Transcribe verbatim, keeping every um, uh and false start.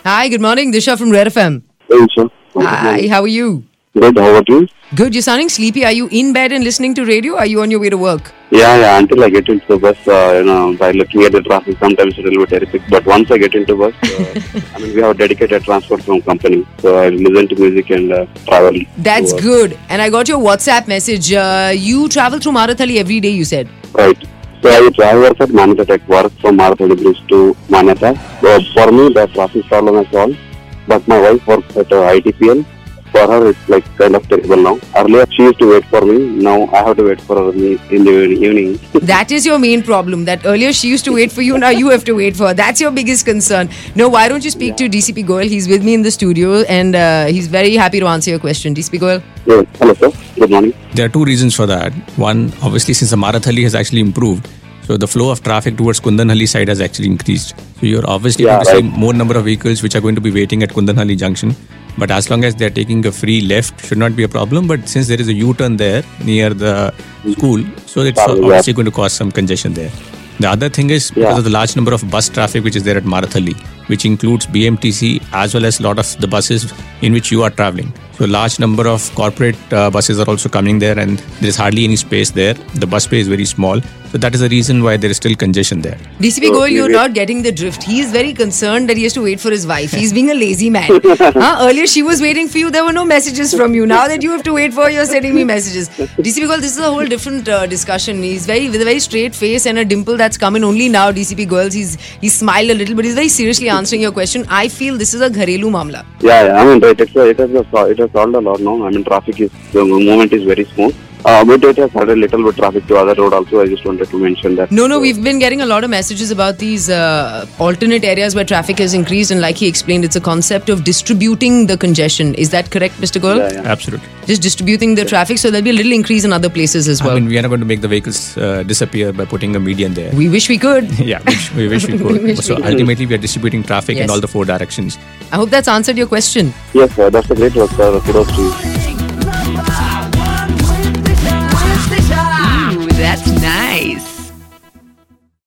Hi, good morning. Disha from Red F M. Hey, sir. Hi, how are you? Good, how about you? Good. You're sounding sleepy. Are you in bed and listening to radio? Or are you on your way to work? Yeah, yeah, until I get into the bus, uh, you know, by looking at the traffic, sometimes it's a little bit terrific. But once I get into bus, uh, I mean, we have a dedicated transport from company. So I listen to music and uh, travel. That's to, uh, good. And I got your WhatsApp message. Uh, you travel through Marathali every day, you said. Right. So I travel at Manyata Tech work from Marathali Bridge to Manyata. So for me, the traffic problem is solved. But my wife works at uh, I T P L. For her, it's like kind of terrible now. Earlier, she used to wait for me. Now, I have to wait for her in the evening. That is your main problem. That earlier she used to wait for you, now you have to wait for her. That's your biggest concern. No, why don't you speak yeah. to D C P Goyal? He's with me in the studio and uh, he's very happy to answer your question. D C P Goyal? Yes. Hello, sir. Good morning. There are two reasons for that. One, obviously, since the Marathali has actually improved, so the flow of traffic towards Kundanhalli side has actually increased. So you're obviously yeah, going to right. see more number of vehicles which are going to be waiting at Kundanhalli junction. But as long as they're taking a free left, should not be a problem. But since there is a U-turn there near the school, so it's Sorry, obviously yeah. going to cause some congestion there. The other thing is because yeah. of the large number of bus traffic which is there at Marathali, which includes B M T C as well as a lot of the buses in which you are traveling. So large number of corporate uh, buses are also coming there and there is hardly any space there. The bus space is very small. So that is the reason why there is still congestion there. D C P Goyal, you're not getting the drift. He is very concerned that he has to wait for his wife. He's being a lazy man. huh? Earlier she was waiting for you. There were no messages from you. Now that you have to wait for her, you're sending me messages. D C P Goyal, this is a whole different uh, discussion. He's very with a very straight face and a dimple that's come in only now. D C P Goyal, he's he's smiled a little, but he's very seriously answering your question. I feel this is a gharelu mamla. Yeah, yeah. I mean, right. It's a, it has a, it has solved a lot now. I mean, traffic is the movement is very smooth. Uh, but it has had a little bit traffic to other road also. I just wanted to mention that. No, no, we've been getting a lot of messages about these uh, alternate areas where traffic has increased, and like he explained, it's a concept of distributing the congestion. Is that correct, Mister Goyal? Yeah, yeah. Absolutely. Just distributing the traffic, so there'll be a little increase in other places as well. I mean, we are not going to make the vehicles uh, disappear by putting a median there. We wish we could. yeah, which we wish we could. We wish so we could. ultimately, we are distributing traffic Yes. in all the four directions. I hope that's answered your question. Yes, sir. That's a great work, sir. Kudos to you.